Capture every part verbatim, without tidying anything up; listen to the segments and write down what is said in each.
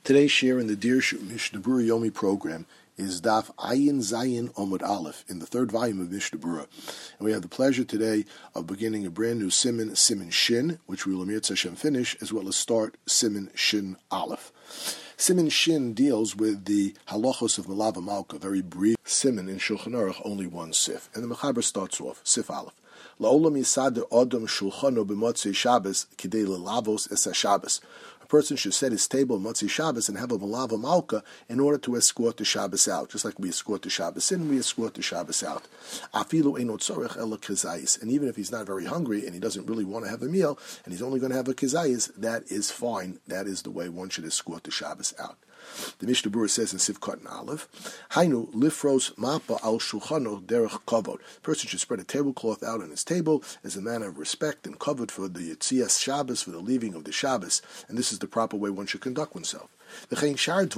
Today's share in the Dirshu Mishnah Berurah Yomi program is Daf Ayin Zayin Omud Aleph in the third volume of Mishnah Berurah. And we have the pleasure today of beginning a brand new Siman, Siman Shin, which we will Mir Hashem finish, as well as start Siman Shin Aleph. Siman Shin deals with the halachos of Malava Malka, very brief Siman in Shulchan Aruch, only one sif. And the Mechaber starts off, Sif Aleph. La'olam yisader Adam Shulchano b'motzei Shabbos kidei lelavos es HaShabbos. A person should set his table on Motzei Shabbos and have a Malava Malka in order to escort the Shabbos out. Just like we escort the Shabbos in, we escort the Shabbos out. Afilu eino tzorech ela kizayis. And even if he's not very hungry and he doesn't really want to have a meal, and he's only going to have a kizayis, that is fine. That is the way one should escort the Shabbos out. The Mishnah Berurah says in Sivkot and Aleph, Hainu lifros mapa al shulchano derech kavod. The person should spread a tablecloth out on his table as a manner of respect and kavod for the Yetzias Shabbos, for the leaving of the Shabbos, and this is the proper way one should conduct oneself. And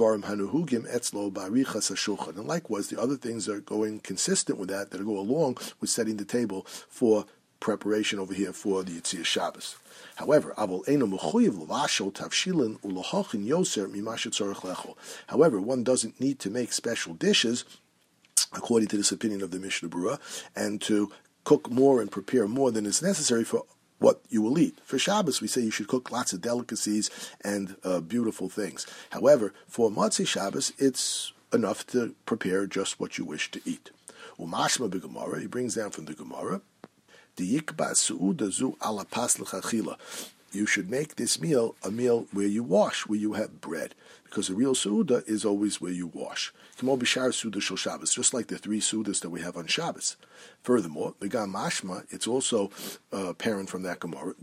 likewise, the other things are going consistent with that, that go along with setting the table for preparation over here for the Yetzias Shabbos. However, however, one doesn't need to make special dishes, according to this opinion of the Mishnah Berurah, and to cook more and prepare more than is necessary for what you will eat. For Shabbos, we say you should cook lots of delicacies and uh, beautiful things. However, for Motzei Shabbos, it's enough to prepare just what you wish to eat. Umashma b'Gemara, he brings down from the Gemara, you should make this meal a meal where you wash, where you have bread, because a real Su'udah is always where you wash. Just like the three Su'udas that we have on Shabbos. Furthermore, Megam Mashma, it's also uh, apparent from that Gemara,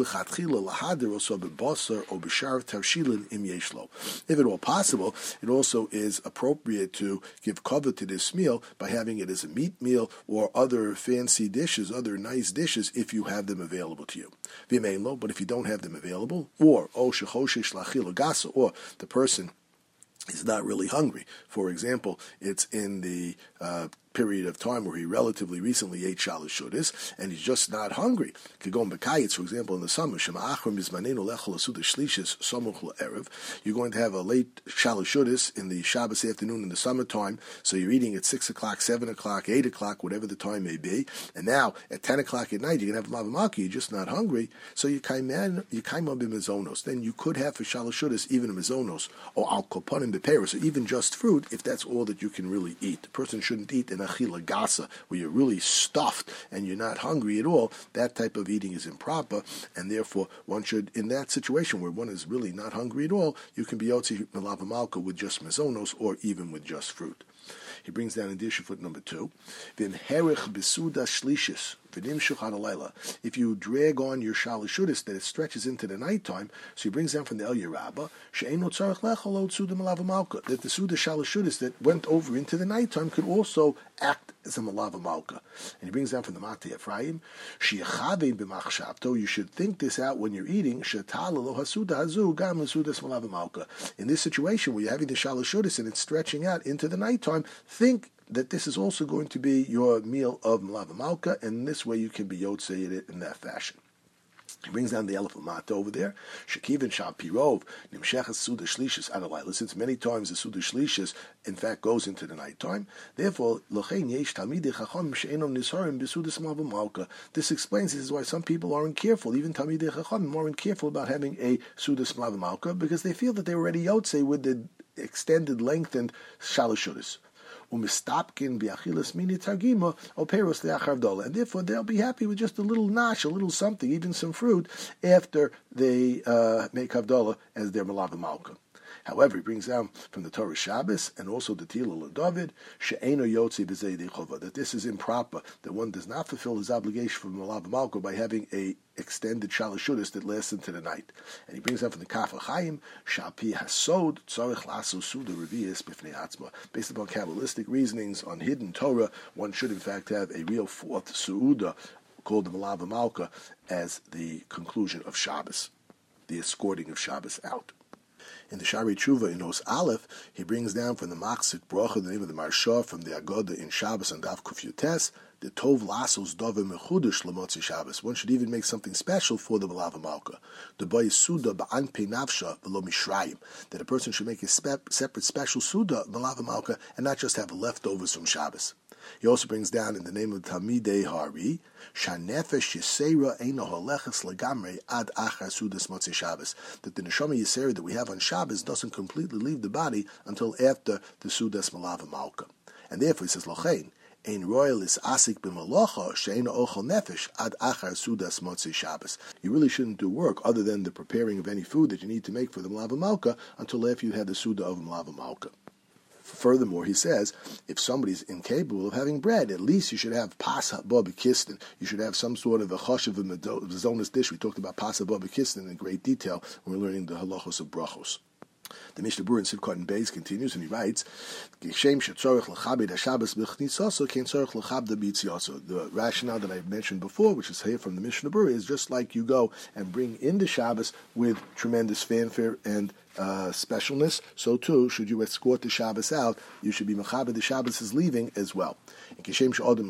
if at all possible, it also is appropriate to give cover to this meal by having it as a meat meal or other fancy dishes, other nice dishes, if you have them available to you. But if you don't have them available, or or the person is not really hungry. For example, it's in the uh, period of time where he relatively recently ate shalosh shudas, and he's just not hungry. Kagon b'kayitz, for example, in the summer, you're going to have a late shalosh shudas in the Shabbos afternoon in the summertime, so you're eating at six o'clock, seven o'clock, eight o'clock, whatever the time may be, and now at ten o'clock at night you're going to have mavamaki, you're just not hungry, so you kaim you kaim up in mizonos. Then you could have for shalosh shudas even a mizonos, or al kopanim beperos, or even just fruit, if that's all that you can really eat. The person shouldn't eat an achila gasa, where you're really stuffed and you're not hungry at all. That type of eating is improper, and therefore one should, in that situation where one is really not hungry at all, you can be yotzi malava malka with just mizonos or even with just fruit. He brings down in Dirshu foot number two, if you drag on your shalosh shudas that it stretches into the nighttime, so he brings down from the El Yerabba that the suda shalosh shudas that went over into the nighttime could also act as a malava malka. And he brings down from the Matei Ephraim, you should think this out when you're eating. In this situation where you're having the shalosh shudas and it's stretching out into the nighttime, think that this is also going to be your meal of malava malka, and this way you can be yotzei it in that fashion. He brings down the elephant mata over there. Shekivin shal pirov nimshechas suda shlishis adalayla. Since many times the suda shlishis in fact goes into the nighttime, therefore lochein yesh talmidei chachamim she'enom nisharim b'sudas malava malka. This explains this is why some people aren't careful. Even talmidei chachamim aren't careful about having a sudas malava malka because they feel that they're already yotzei with the extended, lengthened shalosh shudas. And therefore they'll be happy with just a little nash, a little something, even some fruit, after they uh, make havdalah as their malava malka. However, he brings down from the Torah Shabbos and also the Tila David she'eno yotzi b'zei chova, that this is improper, that one does not fulfill his obligation for malava malka by having a extended shalosh shudas that lasts into the night. And he brings down from the Kaf HaChaim shalpi hasod tzarich laso suda revius b'fnei atzma. Based upon Kabbalistic reasonings on hidden Torah, one should in fact have a real fourth suuda called the malava malka as the conclusion of Shabbos, the escorting of Shabbos out. In the Shari Tshuva in Os Aleph, he brings down from the Machzik Bracha, the name of the Marsha, from the Agoda in Shabbos and Daf Kuf Yutes, the Tov Lasos Dove Mechudush Lamotzi Shabbos. One should even make something special for the Malava Malka. The Boy Suda Ba'an Pei Nafsha V'lo Mishrayim. That a person should make a spe- separate special Suda, Malava Malka, and not just have leftovers from Shabbos. He also brings down in the name of Talmidei Hari, Shanefesh Yisera Eino Holeches Legamre Ad Achar Sudas Motzei Shabbos, that the Neshama Yisera that we have on Shabbos doesn't completely leave the body until after the Sudas Malava Malka. And therefore he says, Lochein, Ein royal is asik b'malacha she'eino ochel nefesh ad achar sudas motzei Shabbos. You really shouldn't do work other than the preparing of any food that you need to make for the Malava Malka until after you had the Suda of Malava Malka. Furthermore, he says, if somebody's incapable of having bread, at least you should have pasa b'kistin. You should have some sort of a choshev v'zonis dish. We talked about pasa b'kistin in great detail when we're learning the halachos of brachos. The Mishnah Berurah in Sivkot and Beis continues, and he writes, the rationale that I mentioned before, which is here from the Mishnah Berurah, is just like you go and bring in the Shabbos with tremendous fanfare and uh, specialness, so too, should you escort the Shabbos out, you should be mechaber the Shabbos is leaving as well. Just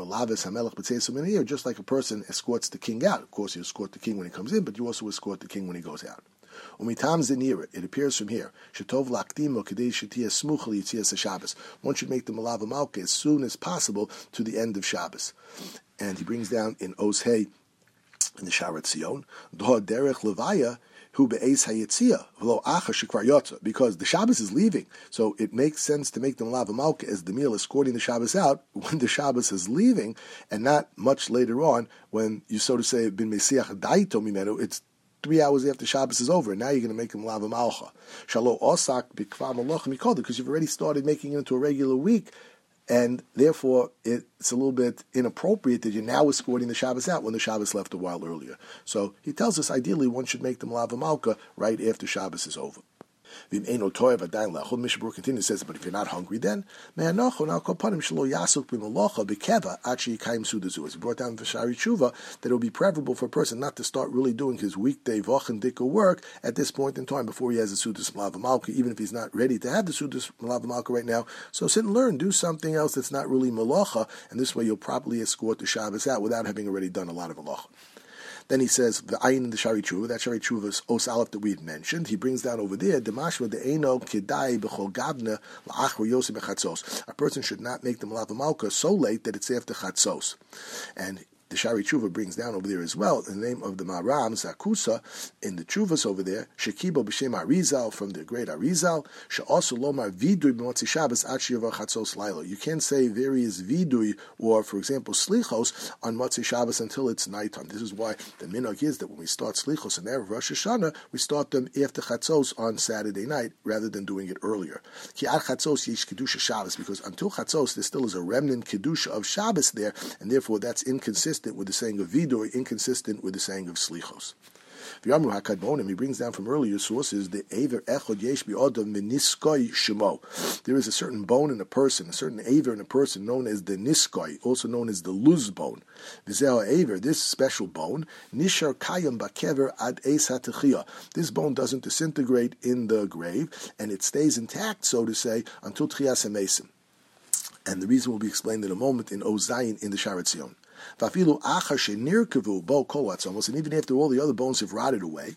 like a person escorts the king out. Of course, you escort the king when he comes in, but you also escort the king when he goes out. Umitam zenira, it appears from here. Shetov lakdimo kedei shetia smuchal yitzias Shabbos. One should make the Malava Malka as soon as possible to the end of Shabbos. And he brings down in Oz Hey, in the Sharat Zion, Doha derech levaya hu be'ez hayetzia v'lo acha shekvar yotza, because the Shabbos is leaving, so it makes sense to make the Malava Malka as the meal escorting the Shabbos out when the Shabbos is leaving, and not much later on when you, so to say, bin mesiach daito mimenu. It's three hours after Shabbos is over, and now you're going to make him Malava Malcha. Shalo osak b'kvar malach mikolda, because you've already started making it into a regular week, and therefore it's a little bit inappropriate that you're now escorting the Shabbos out when the Shabbos left a while earlier. So he tells us ideally one should make the Malava Malka right after Shabbos is over. Mishnah Berurah continues, says, but if you're not hungry, then it's brought down for Shari Tshuva that it would be preferable for a person not to start really doing his weekday vachendika work at this point in time before he has the Sudas Malava Malka, even if he's not ready to have the Sudas Malava Malka right now. So sit and learn, do something else that's not really malacha, and this way you'll properly escort the Shabbos out without having already done a lot of malacha. Then he says the ayin in the Shari Tshuva, that Shari Tshuva is Os Aleph that we had mentioned. He brings down over there Demashva de Eino Kedai B'chol Gavna La'achor Yosef Bechatzos. A person should not make the Malava Malka so late that it's after Chatzos. And the Shari Tshuva brings down over there as well the name of the Maram Zakusa in the Tshuvas over there, Shekibo B'Shem Arizal, from the great Arizal, She'also Lomar Vidui B'Motzi Shabbos Ad She'yovar Chatzos Laila. You can't say various Vidui or, for example, Slichos on Motzi Shabbos until it's nighttime. This is why the minhag is that when we start Slichos and Erev Rosh Hashanah, we start them after Chatzos on Saturday night rather than doing it earlier. Ki Ad Chatzos Yesh Kedusha Shabbos, because until Chatzos there still is a remnant Kedusha of Shabbos there, and therefore that's inconsistent with the saying of Vidui, inconsistent with the saying of Slichos. V'yamru HaKadmonim, he brings down from earlier sources the Aver Echod Yesh Bi'odam Meniskoi Shemo. There is a certain bone in a person, a certain Aver in a person known as the Niskoi, also known as the luz bone. V'zeh Aver, this special bone, Nishar Kayam Bakever Ad Eis HaTechiyah. This bone doesn't disintegrate in the grave, and it stays intact, so to say, until Tchias HaMesim. And the reason will be explained in a moment in Ozayin in the Sharat Zion. And even after all the other bones have rotted away,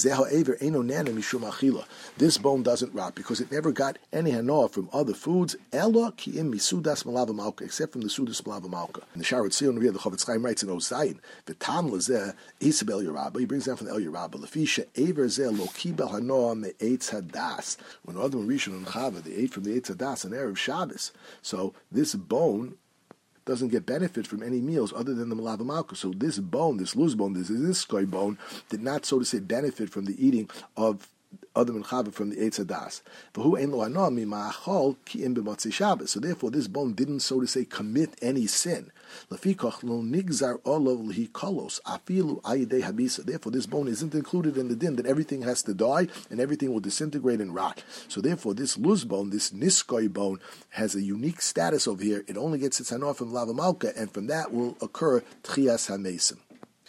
this bone doesn't rot because it never got any hanoah from other foods, except from the Sudas Malava Malka. In the Sharat Zion, the Chofetz Chaim writes in Ozayin, the Tam Lazeh, Isa El Yerabba, he brings down from the El Yerabba, Lefisha Ever Zeh Lo Kibel Hanoah Me Eitz Hadas. When Adam Rishon and Chava, they ate from the Eitz Hadas on Erev Shabbos. So this bone doesn't get benefit from any meals other than the Malava Malka. So this bone, this luz bone, this iskoi bone, did not, so to say, benefit from the eating of Adam and Chava from the Eitz Hadas. So therefore, this bone didn't, so to say, commit any sin. Therefore, this bone isn't included in the din that everything has to die and everything will disintegrate and rot. So therefore, this luz bone, this niskoi bone, has a unique status over here. It only gets its hanoah from Lava Malka, and from that will occur Tchias HaMesim.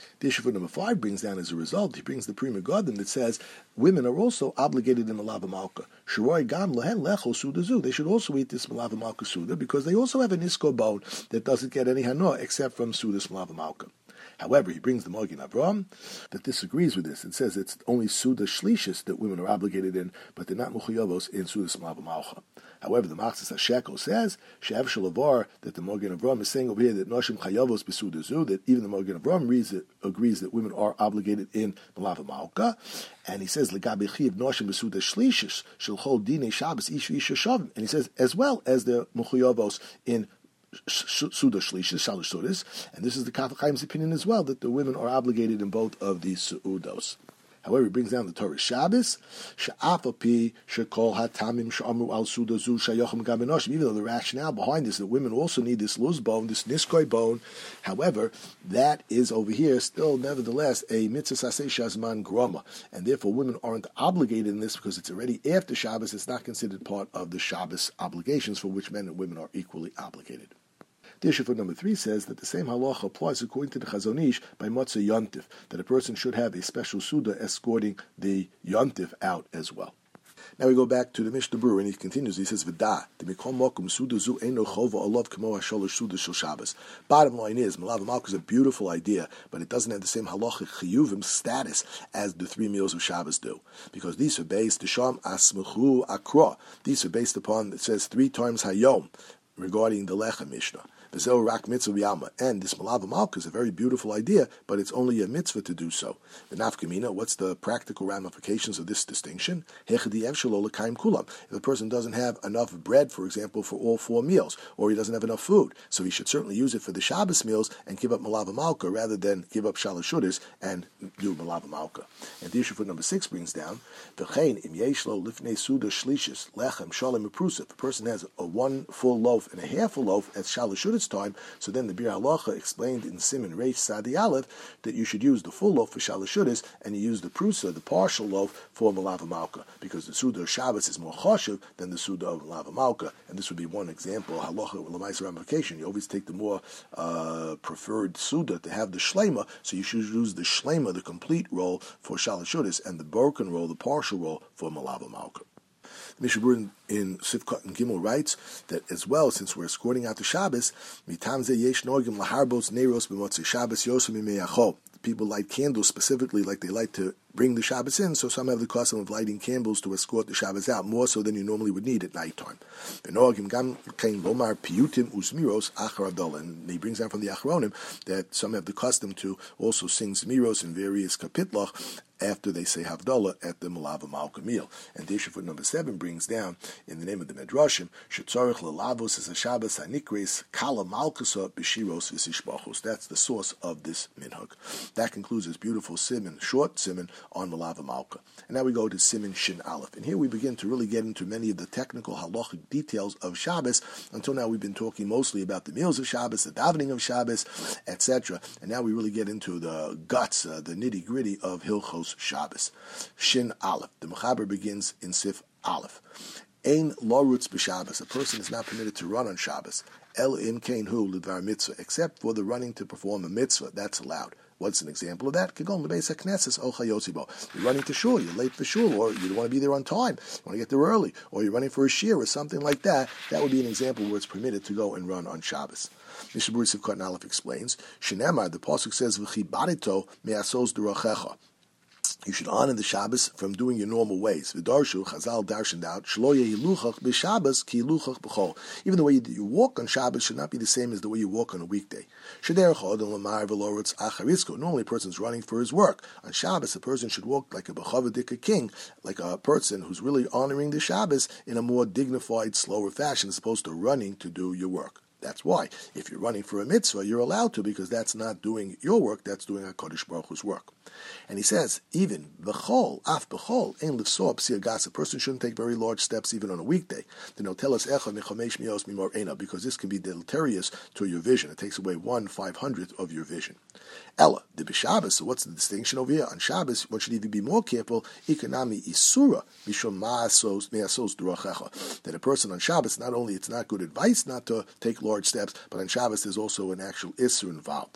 The issue for number five brings down as a result, he brings the Prima Garden that says women are also obligated in Malava Malka. Shiroi Gam Lehen Lecho Sudazu. They should also eat this Malava Malka Suda because they also have an Isko bone that doesn't get any Hanoah except from Sudas Malava Malka. However, he brings the Magen Avraham that disagrees with this and says it's only Suda Shlishis that women are obligated in, but they're not Muchayavos in Sudas Malava Malka. However, the Machzis HaShekel says, She'ev Shalavar, that the Magen Avraham is saying over here that Noshim Chayavos Besudazu, that even the Magen Avraham reads it, agrees that women are obligated in Malava Malka. And he says, Legabi Chiv Noshim Besuda Shlishis, Shalchol Dine Shabbos Isha Isha Shavim. And he says, as well as the Muchayavos in Suda Shlishis, Shalish Sudas, and this is the Kaf HaChaim's opinion as well, that the women are obligated in both of these Su'udos. However, he brings down the Torah Shabbos, Sha'afapi, Shekol Hatamim, Sha'amru al Sudazu, Shayachim Gaminoshim, even though the rationale behind this, that women also need this luz bone, this niskoi bone. However, that is over here still, nevertheless, a mitzvah saseh shazman groma, and therefore women aren't obligated in this because it's already after Shabbos, it's not considered part of the Shabbos obligations for which men and women are equally obligated. The issue for number three says that the same halacha applies according to the Chazon Ish by Motzei Yontif, that a person should have a special Suda escorting the Yontif out as well. Now we go back to the Mishnah Berurah, and he continues. He says, "V'da demikol mokum suda zu eino chova olav kamo hasholosh suda shel Shabbos." Bottom line is, Malava Malka is a beautiful idea, but it doesn't have the same halachic chiyuvim status as the three meals of Shabbos do, because these are based Desham asmechu akra. These are based upon, it says three times hayom regarding the Lechem Mishnah. And this Malava Malka is a very beautiful idea, but it's only a mitzvah to do so. The nafkamina, what's the practical ramifications of this distinction? If a person doesn't have enough bread, for example, for all four meals, or he doesn't have enough food, so he should certainly use it for the Shabbos meals and give up Malava Malka rather than give up Shalosh Shudas and do Malava Malka. And the issue for number six brings down, if a person has a one full loaf and a half a loaf at Shalosh Shudas time, so then the Bir Halacha explained in Siman Reish Sadi Aleph that you should use the full loaf for Shalosh Shudas and you use the Prusa, the partial loaf, for Malava Malka, because the Suda of Shabbos is more chashuv than the Suda of Malava Malka, and this would be one example, Halacha L'maisa ramification. You always take the more uh, preferred Suda to have the Shlema, so you should use the Shlema, the complete roll, for Shalosh Shudas, and the broken roll, the partial roll, for Malava Malka. Mishnah Berurah in Sifkat and Gimel writes that as well, since we're escorting out the Shabbos, mitam ze yesh norgim laharbos neiros b'motzei Shabbos yosem imeyacho. People light candles specifically, like they like to bring the Shabbos in, so some have the custom of lighting candles to escort the Shabbos out, more so than you normally would need at nighttime. And he brings down from the Achronim that some have the custom to also sing Zmiros in various kapitlach after they say Havdalah at the Malava Malka meal. And the issue for number seven brings down, in the name of the Medrashim, Shetzorich Lelavos as a Shabbos Hanikres Kala Malkusa Bishiros Visishbachos. That's the source of this minhag. That concludes this beautiful siman, short siman, on Malava Malka. And now we go to Siman Shin Aleph. And here we begin to really get into many of the technical halachic details of Shabbos. Until now we've been talking mostly about the meals of Shabbos, the davening of Shabbos, et cetera. And now we really get into the guts, uh, the nitty-gritty of Hilchos Shabbos. Shin Aleph. The Mechaber begins in Sif Aleph. Ein lorutz b'Shabbos. A person is not permitted to run on Shabbos. El im kein hu l'dvar mitzvah. Except for the running to perform a mitzvah. That's allowed. What's an example of that? You're running to shul, you're late for shul, or you don't want to be there on time, you want to get there early, or you're running for a shir or something like that. That would be an example where it's permitted to go and run on Shabbos. Mishnah Berurah Sivkot Aleph explains, Shenemar, the pasuk says, V'chibarito me'asos d'rochecha. You should honor the Shabbos from doing your normal ways. V'darshu, Chazal darshaned out, Shlo yehiluchach b'Shabbos ki yiluchach b'chol. Even the way you walk on Shabbos should not be the same as the way you walk on a weekday. Shederech odom l'mar v'lorutz acharitzko. Normally a person's running for his work. On Shabbos, a person should walk like a b'chavadik, a king, like a person who's really honoring the Shabbos in a more dignified, slower fashion, as opposed to running to do your work. That's why, if you're running for a mitzvah, you're allowed to, because that's not doing your work, that's doing HaKadosh Baruch Hu's work. And he says, even b'chol, af b'chol, ein l'fsoah p'sir gas, a person shouldn't take very large steps even on a weekday. The notelas echa mechamesh mios mimor ena, because this can be deleterious to your vision. It takes away one five hundredth of your vision. Ella, the b'Shabbos, so what's the distinction over here? On Shabbos, one should even be more careful, ikonami isura, mishum ma'asos, me'asos d'rochecha, that a person on Shabbos, not only it's not good advice not to take large steps, but on Shabbos there's also an actual issur involved.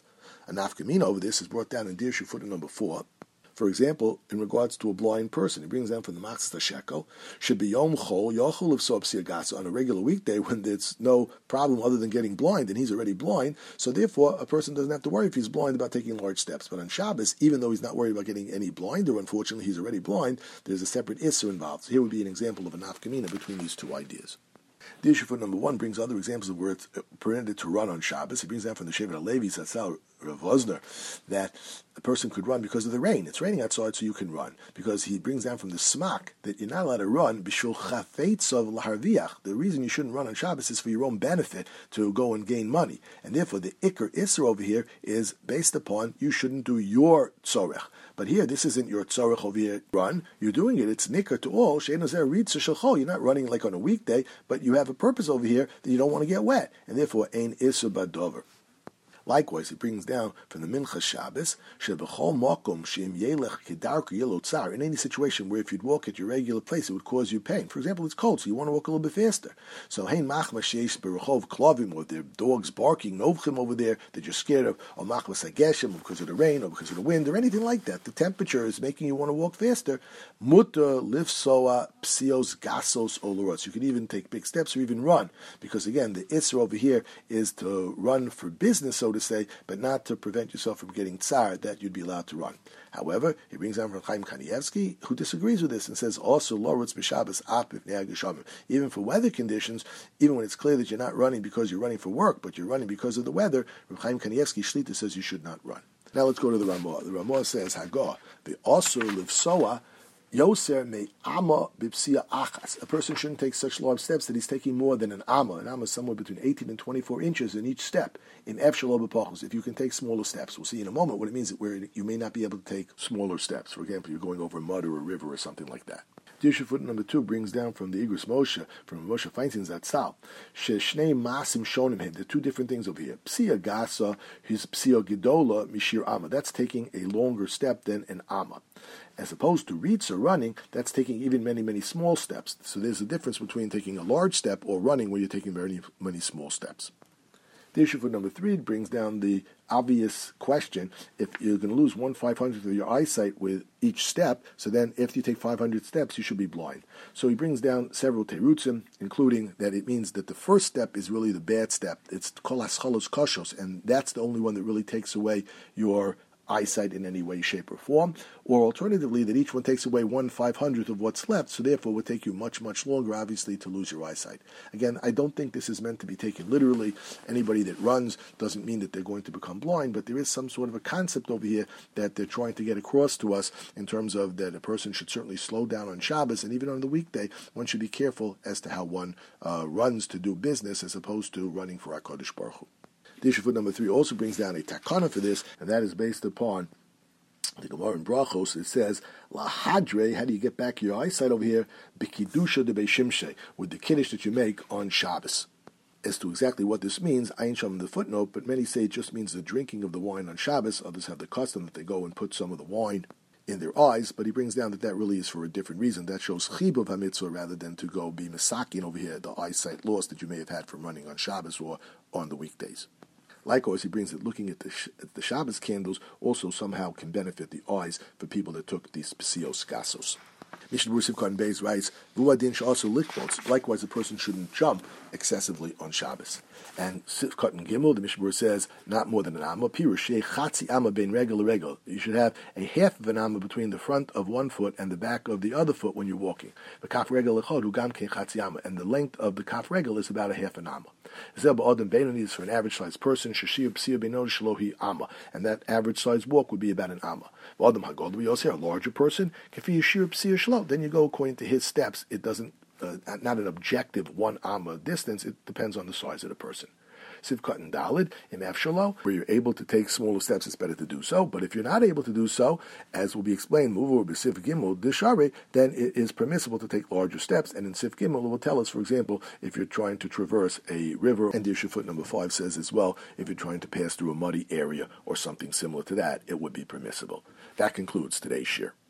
A nafkamina over this is brought down in Dirshu footnote number four. For example, in regards to a blind person, he brings down from the Machzah Shekel, should be Yom Chol, Yochel of Psia Gasa, on a regular weekday when there's no problem other than getting blind, and he's already blind, so therefore a person doesn't have to worry if he's blind about taking large steps. But on Shabbos, even though he's not worried about getting any blinder, unfortunately he's already blind, there's a separate Isser involved. So here would be an example of a nafkamina between these two ideas. The issue for number one brings other examples of where it's permitted to run on Shabbos. He brings down from the Shevet HaLevi, Zatzal, Rav Wosner, that a person could run because of the rain. It's raining outside, so you can run. Because he brings down from the Smak that you're not allowed to run b'shul chafeitzav laharviach. The reason you shouldn't run on Shabbos is for your own benefit, to go and gain money. And therefore, the Iker Isser over here is based upon you shouldn't do your tzorech. But here, this isn't your tzorech over here run. You're doing it. It's nicker to all. She'enozer ritza shalcho. You're not running like on a weekday, but you have a purpose over here that you don't want to get wet. And therefore, ein Isser badover. Likewise, it brings down from the Mincha Shabbos, Shebechol Mokum Sheim Yelech Kedarku Yelo Tzar. In any situation where if you'd walk at your regular place, it would cause you pain. For example, it's cold, so you want to walk a little bit faster. So Hein Machma Sheish Berechov Klovim, or there are dogs barking, Novchim over there that you're scared of, or Machma Sageshem, because of the rain, or because of the wind, or anything like that. The temperature is making you want to walk faster. Mutter Lifsoa Psios Gasos Oloros. You can even take big steps or even run, because again, the Isser over here is to run for business, so to say, but not to prevent yourself from getting tsar, that you'd be allowed to run. However, he brings down from Chaim Kanievsky, who disagrees with this and says also Lorutz b'Shabbos ap b'fnei hageshamim. Even for weather conditions, even when it's clear that you're not running because you're running for work, but you're running because of the weather, Chaim Kanievsky Shlita says you should not run. Now let's go to the Ramah. The Ramah says Hagah the also livsoa. Yoser me ama bipsia achas. A person shouldn't take such large steps that he's taking more than an amma. An amma is somewhere between eighteen and twenty-four inches in each step. In efshalo b'pachos, if you can take smaller steps, we'll see in a moment what it means. Where you may not be able to take smaller steps. For example, you're going over mud or a river or something like that. Dirshu foot number two brings down from the Igros Moshe, from Moshe Feinstein Zatzal, Sheshnei Masim Shonim him. There are two different things over here. Psia Gasa, his Psia Gedola Mishir Amma. That's taking a longer step than an Amma. As opposed to reeds or running, that's taking even many, many small steps. So there's a difference between taking a large step or running where you're taking very many small steps. The issue for number three brings down the obvious question: if you're going to lose one five hundredth of your eyesight with each step, so then if you take five hundred steps, you should be blind. So he brings down several terutzim, including that it means that the first step is really the bad step. It's kol haschalos koshos, and that's the only one that really takes away your eyesight in any way, shape, or form, or alternatively, that each one takes away one five hundredth of what's left, so therefore it would take you much, much longer, obviously, to lose your eyesight. Again, I don't think this is meant to be taken literally. Anybody that runs doesn't mean that they're going to become blind, but there is some sort of a concept over here that they're trying to get across to us in terms of that a person should certainly slow down on Shabbos, and even on the weekday, one should be careful as to how one uh, runs to do business as opposed to running for HaKadosh Baruch Hu. The issue for number three also brings down a takana for this, and that is based upon the Gemara in Brachos. It says, La Hadre, how do you get back your eyesight over here? B'kidusha de Beishimshe, with the kiddush that you make on Shabbos. As to exactly what this means, I ain't showing the footnote, but many say it just means the drinking of the wine on Shabbos. Others have the custom that they go and put some of the wine in their eyes, but he brings down that that really is for a different reason. That shows chibuv hamitzvah rather than to go be masakin over here, the eyesight loss that you may have had from running on Shabbos or on the weekdays. Likewise, he brings that looking at the at the Shabbos candles also somehow can benefit the eyes for people that took these psios gasos. Mishnah Berurah Simchat Beis writes, "Vuadin also likvots." Likewise, a person shouldn't jump excessively on Shabbos. And Sifkat and Gimel, the Mishnah Berurah says, not more than an amma. Pirush chatzi amma bein regel regel. You should have a half of an amma between the front of one foot and the back of the other foot when you're walking. The kaf regel echad ugam kein chatzi amma, and the length of the kaf regel is about a half an amma. Zeb adam beinoni is for an average sized person. Shashir psia beinon shlohi amma, and that average sized walk would be about an amma. Adam hagol we also a larger person. Kafi yashir psia shlo. Then you go according to his steps. It doesn't. Uh, not an objective one amma distance. It depends on the size of the person. Sivkat and Dalid in Efshalo, where you're able to take smaller steps, it's better to do so. But if you're not able to do so, as will be explained, Muvu or B'Sif Gimel Dishare, then it is permissible to take larger steps. And in Sif Gimel, it will tell us, for example, if you're trying to traverse a river, and Dirshu foot number five says as well, if you're trying to pass through a muddy area or something similar to that, it would be permissible. That concludes today's shir.